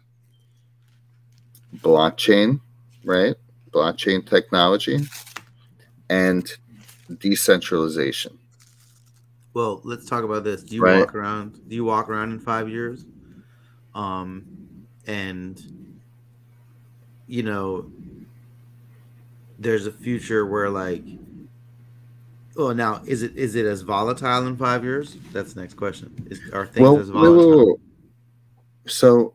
blockchain, right? Blockchain technology and decentralization. Well, let's talk about this. Do you Right. walk around? Do you walk around in five years? Um, and you know, there's a future where like, oh, now is it is it as volatile in five years? That's the next question. Is are things Well, as wait, wait, volatile? wait. so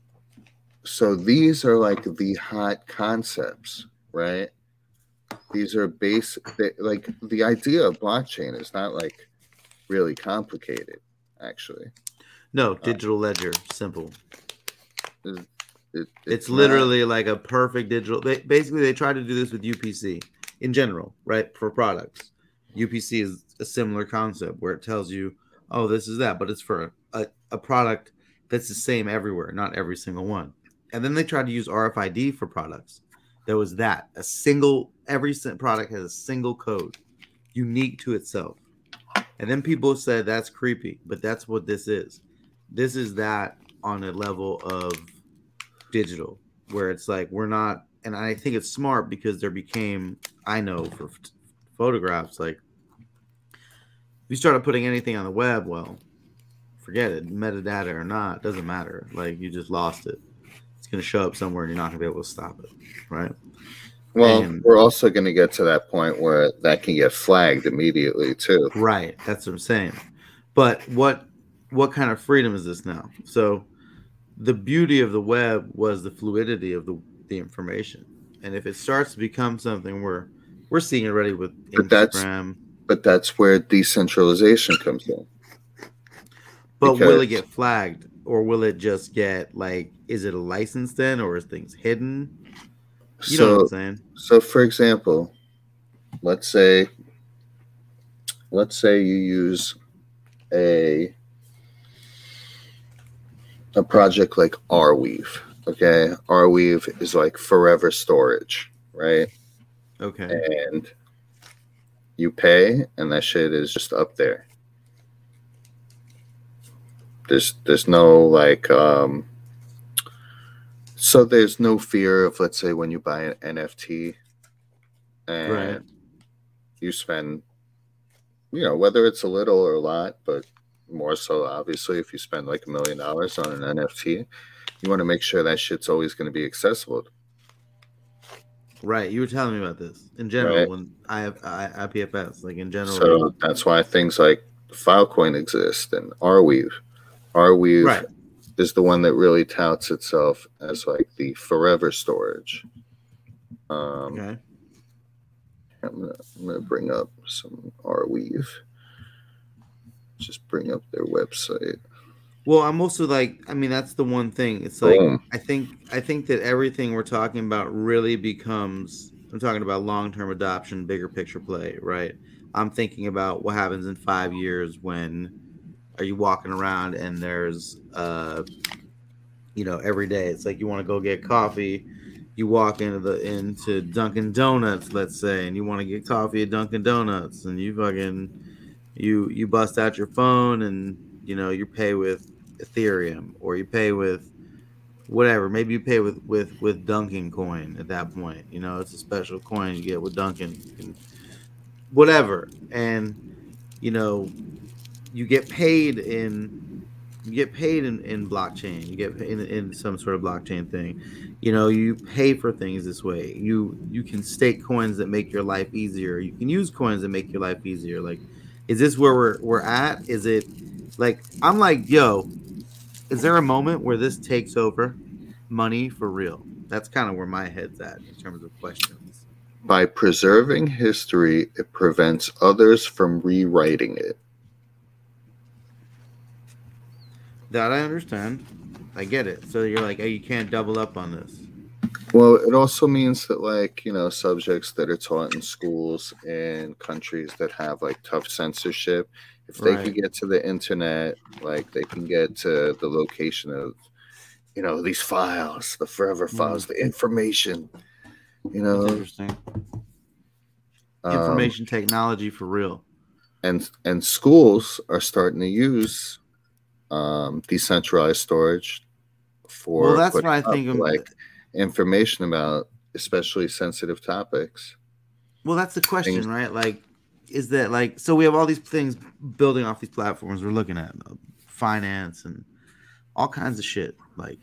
so these are like the hot concepts, right? These are base they, like the idea of blockchain is not like really complicated, actually. No, digital ledger, simple. It, it, It's, it's not- literally like a perfect digital. They, basically, they try to do this with U P C in general, right? For products, U P C is a similar concept where it tells you, oh, this is that, but it's for a, a product that's the same everywhere, not every single one. And then they tried to use R F I D for products. There was that a single every si- product has a single code, unique to itself. And then people said that's creepy, but that's what this is. This is that on a level of digital, where it's like we're not, and I think it's smart because there became, I know for f- photographs, like if you started putting anything on the web, well, forget it, metadata or not, doesn't matter. Like you just lost it. It's going to show up somewhere and you're not going to be able to stop it, right? Well, And- we're also going to get to that point where that can get flagged immediately too. Right, that's what I'm saying. But what what kind of freedom is this now? So the beauty of the web was the fluidity of the, the information. And if it starts to become something where we're seeing it already with But that's- Instagram, But that's where decentralization comes in. but because- will it get flagged or will it just get like, is it a license then or is things hidden? You know what So, I'm saying? so for example, let's say let's say you use a a project like Arweave. Okay, Arweave is like forever storage, right? Okay. And you pay, and that shit is just up there. There's there's no like um. So there's no fear of, let's say, when you buy an N F T and Right. you spend, you know, whether it's a little or a lot, but more so obviously if you spend like a million dollars on an N F T, you want to make sure that shit's always going to be accessible. Right. You were telling me about this in general Right. when I have I, I P F S, like in general. So that's why things like Filecoin exist and Arweave. Arweave Right. is the one that really touts itself as like the forever storage. Um, Okay. I'm gonna, I'm gonna bring up some Arweave. Just bring up their website. Well, I'm also like, I mean, that's the one thing. It's like Boom. I think I think that everything we're talking about really becomes. I'm talking about long-term adoption, bigger picture play, right? I'm thinking about what happens in five years when are you walking around and there's, uh, you know, every day it's like you want to go get coffee. You walk into the into Dunkin' Donuts, let's say, and you want to get coffee at Dunkin' Donuts, and you fucking you you bust out your phone and you know you pay with Ethereum or you pay with whatever. Maybe you pay with with with Dunkin' coin at that point. You know, it's a special coin you get with Dunkin', you can, whatever, and you know you get paid in. You get paid in, in blockchain. You get paid in, in some sort of blockchain thing. You know, you pay for things this way. You you can stake coins that make your life easier. You can use coins that make your life easier. Like, is this where we're we're at? Is it like I'm like, yo, is there a moment where this takes over money for real? That's kind of where my head's at in terms of questions. By preserving history, it prevents others from rewriting it. That I understand. I get it. So you're like, hey, you can't double up on this. Well, it also means that, like, you know, subjects that are taught in schools in countries that have like tough censorship, if they Right. can get to the internet, like they can get to the location of, you know, these files, the forever files, the information, you That's know, interesting. um, Information technology for real. and and schools are starting to use um, decentralized storage for Well, that's putting what I up, think. um, like information about especially sensitive topics. Well, that's the question, things- right? Like, is that like so? We have all these things building off these platforms we're looking at, uh, finance and all kinds of shit. Like,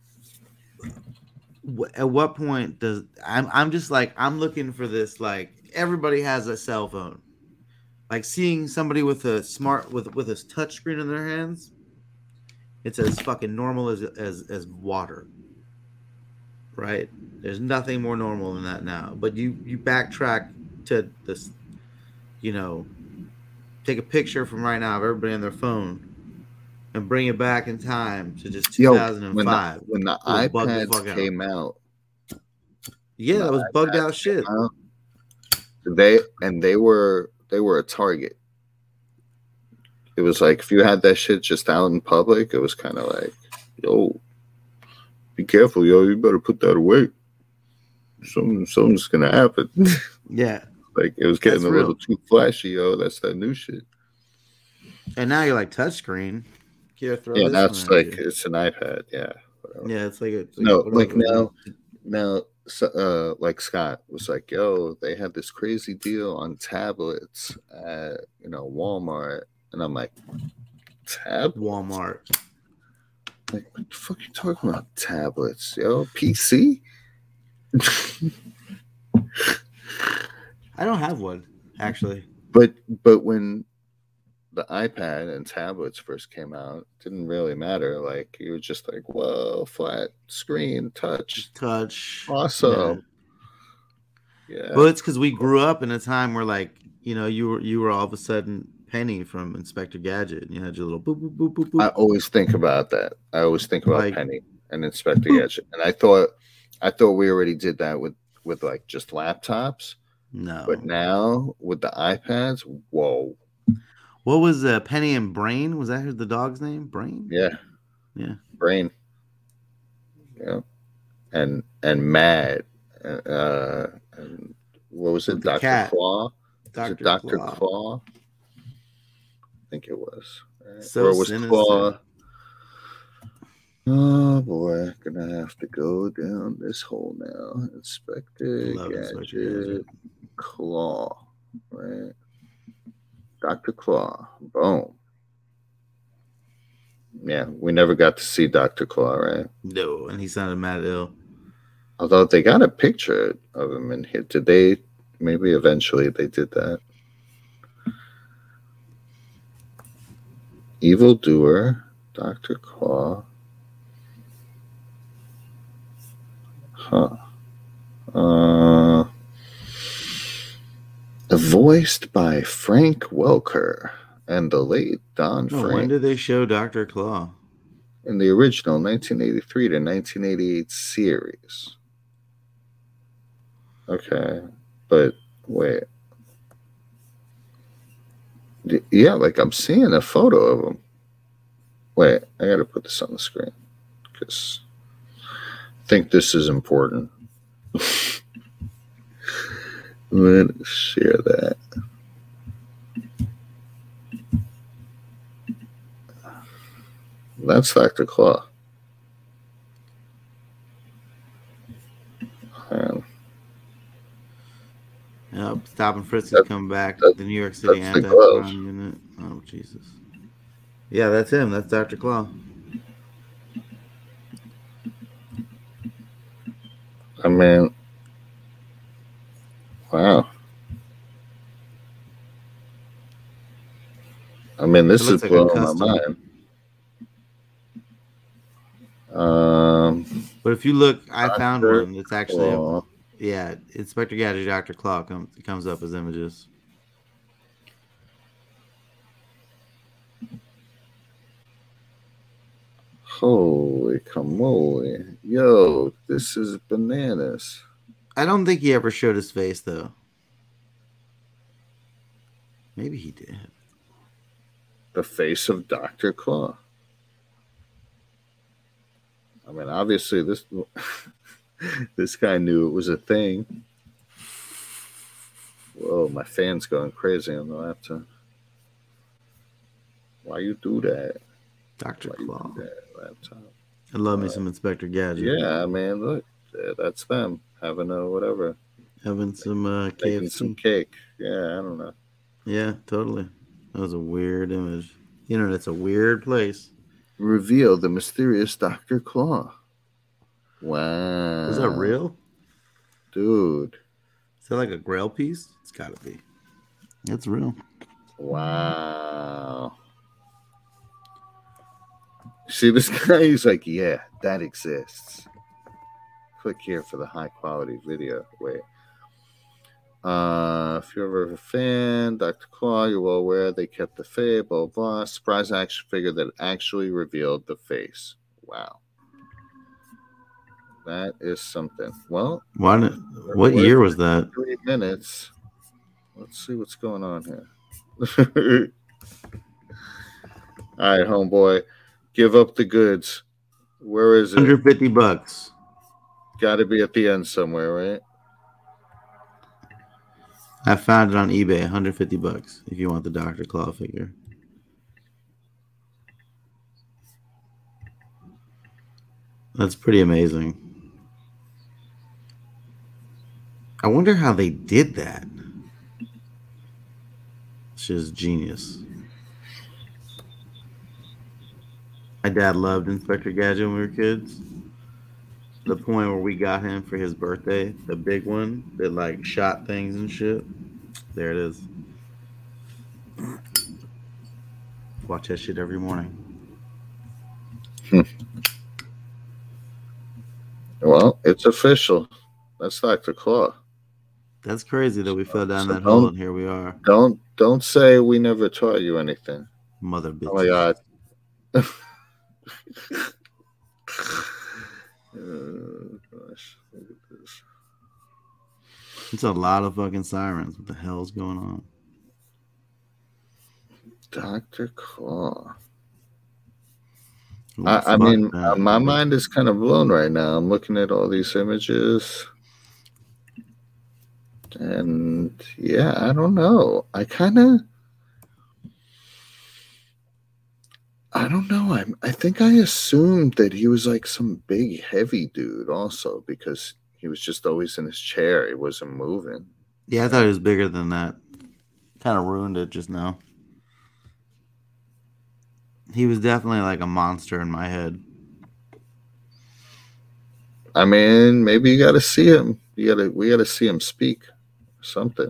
wh- at what point does I'm? I'm just like I'm looking for this. Like, everybody has a cell phone. Like seeing somebody with a smart with with a touch screen in their hands, it's as fucking normal as as as water. Right? There's nothing more normal than that now. But you you backtrack to this, you know, take a picture from right now of everybody on their phone and bring it back in time to just Yo, two thousand when five. the, when the It was bugged the fuck iPads out. came out, Yeah, that was bugged out iPads shit. came out, they and they were they were a target. It was like if you had that shit just out in public, it was kind of like, yo, be careful, yo, you better put that away. Something, something's gonna happen. Yeah. Like it was getting That's a real. little too flashy, yo. That's that new shit. And now you're like touchscreen. Here, throw Yeah, this now it's one at like you. it's an iPad. Yeah. whatever. Yeah, it's like a, it's like No, whatever. like now, now, so, uh, like Scott was like, "Yo, they had this crazy deal on tablets at you know Walmart," and I'm like, "Tab? Walmart. Like, what the fuck you talking about? Tablets, yo? P C?" I don't have one, actually. But but when the iPad and tablets first came out, it didn't really matter. Like you were just like, "Whoa, flat screen, touch, Touch. awesome." Yeah. Yeah. Well, it's because we grew up in a time where, like, you know, you were you were all of a sudden Penny from Inspector Gadget, and you had your little boop boop boop boop boop. I always think about that. I always think about Like- Penny and Inspector Gadget, and I thought, I thought we already did that with with like just laptops, no, but now with the iPads, whoa, What was uh, Penny and Brain? Was that who the dog's name? Brain? Yeah, Yeah. Brain. Yeah, and and Mad. Uh, and what was it? With the Doctor cat. Claw. Was it Doctor Doctor Claw. Claw? I think it was. Right? So or it was sinister. Claw. Oh boy, gonna have to go down this hole now. Inspector Love Gadget, Inspector Gadget. Claw, right? Doctor Claw, boom. Yeah, we never got to see Doctor Claw, right? No, and he sounded mad ill. Although they got a picture of him in here. Did they? Maybe eventually they did that. Evildoer, Doctor Claw. Huh. Uh, voiced by Frank Welker and the late Don Oh, Frank. when did they show Doctor Claw? In the original nineteen eighty-three to nineteen eighty-eight series. Okay, but wait. Yeah, like I'm seeing a photo of him. Wait, I gotta put this on the screen because I think this is important. Let's share that. That's Doctor Claw. Um, Yep, Stop and Frisk is That- coming back. that- The New York City that's the anti-crime glove. unit. Oh, Jesus. Yeah, that's him. That's Doctor Claw. I mean, wow. I mean, this It is looks like a blowing my custom. mind. Um, But if you look, I found Doctor one that's actually, a, Claw. yeah, Inspector Gadget, Doctor Claw comes comes up as images. Holy camole. Yo, this is bananas. I don't think he ever showed his face, though. Maybe he did. The face of Doctor Claw. I mean, obviously, this this guy knew it was a thing. Whoa, my fan's going crazy on the laptop. Why you do that? Doctor Why you Claw. do that, laptop? I love me some Inspector Gadget. Yeah, man, look, yeah, that's them having a whatever, Having some uh, K making F C. some cake. Yeah, I don't know. Yeah, totally. That was a weird image. You know, it's a weird place. Reveal the mysterious Doctor Claw. Wow. Is that real? Dude. Is that like a Grail piece? It's got to be. It's real. Wow. See this guy? He's like, yeah, that exists. Click here for the high quality video. Wait. Uh, if you're ever a fan, Doctor Claw, you're well aware they kept the fade, blah, blah, blah. Surprise action figure that actually revealed the face. Wow. That is something. Well, Why did, what we're- year was that? Three minutes. Let's see what's going on here. All right, homeboy. Give up the goods. Where is it? one hundred fifty bucks. Got to be at the end somewhere, right? I found it on eBay, one hundred fifty bucks if you want the Doctor Claw figure. That's pretty amazing. I wonder how they did that. It's just genius. My dad loved Inspector Gadget when we were kids. To the point where we got him for his birthday, the big one that like shot things and shit. There it is. Watch that shit every morning. Well, it's official. That's Doctor Claw. That's crazy that we fell down So that hole don't- and here we are. Don't don't say we never taught you anything. Mother bitch. Oh my god. Oh, gosh, look at this. It's a lot of fucking sirens. What the hell's going on? Doctor Claw. Who I, wants to I watch mean, uh, that? my mind is kind of blown right now. I'm looking at all these images, and yeah, I don't know. I kind of, I don't know. I I think I assumed that he was like some big, heavy dude, also because he was just always in his chair. He wasn't moving. Yeah, I thought he was bigger than that. Kind of ruined it just now. He was definitely like a monster in my head. I mean, maybe you got to see him. You got to. We got to see him speak. Or something.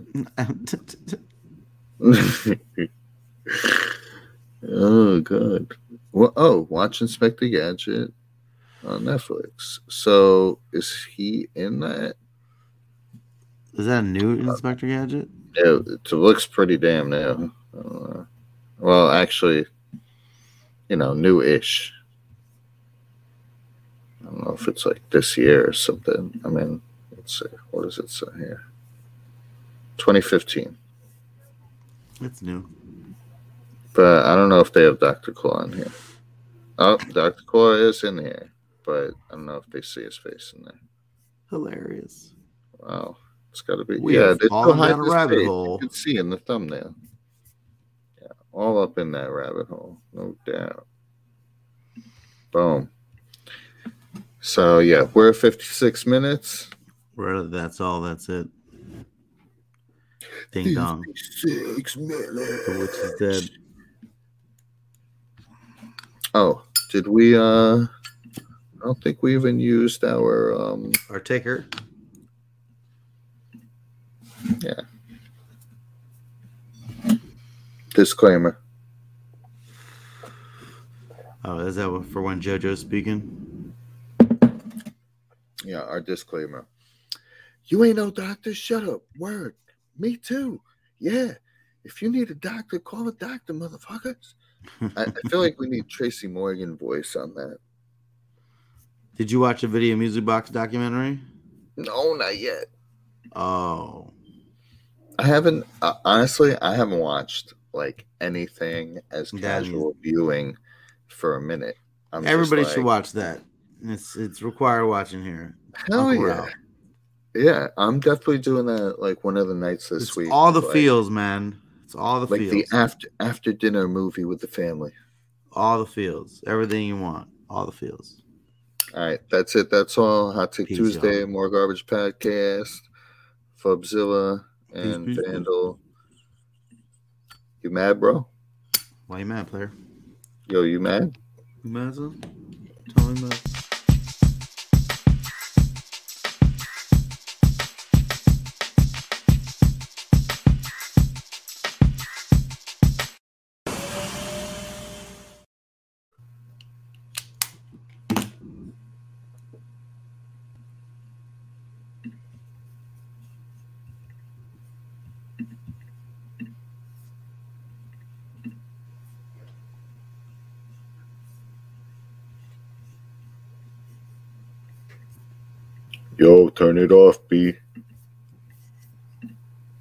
Oh God. Well, oh, watch Inspector Gadget on Netflix. So is he in that? Is that a new Inspector Gadget? Yeah, it looks pretty damn new. Uh, well, actually, you know, new-ish. I don't know if it's like this year or something. I mean, let's see. What does it say here? twenty fifteen. It's new. But I don't know if they have Doctor Claw in here. Oh, Doctor Claw is in here, but I don't know if they see his face in there. Hilarious. Wow. It's got to be. We yeah, have they still fallen hide down a his rabbit face. hole. You can see in the thumbnail. Yeah, all up in that rabbit hole, no doubt. Boom. So yeah, we're at fifty-six minutes. We're, that's all. That's it. Ding dong. fifty-six minutes. The witch is dead. Oh, did we? Uh, I don't think we even used our. Um, Our ticker. yeah. Disclaimer. Oh, is that for when JoJo's speaking? Yeah, our disclaimer. You ain't no doctor. Shut up. Word. Me too. Yeah. If you need a doctor, call a doctor, motherfuckers. I, I feel like we need Tracy Morgan voice on that. Did you watch a Video Music Box documentary? No, not yet. Oh. I haven't. Uh, honestly, I haven't watched like anything as That casual is- viewing for a minute. I'm just Everybody like, should watch that. It's it's required watching here. Hell Uncle yeah. Ralph. Yeah, I'm definitely doing that like one of the nights this It's week. all the like, feels, man. It's all the like feels. the after after dinner movie with the family. All the feels. Everything you want. All the feels. All right, that's it. That's all. Hot Take Peace, Tuesday, y'all. More Garbage Podcast, Fubzilla, and Peace, peace, Vandal. You mad, bro? Why you mad, player? Yo, you mad? You mad, son? Tell me mad. Yo, turn it off, B.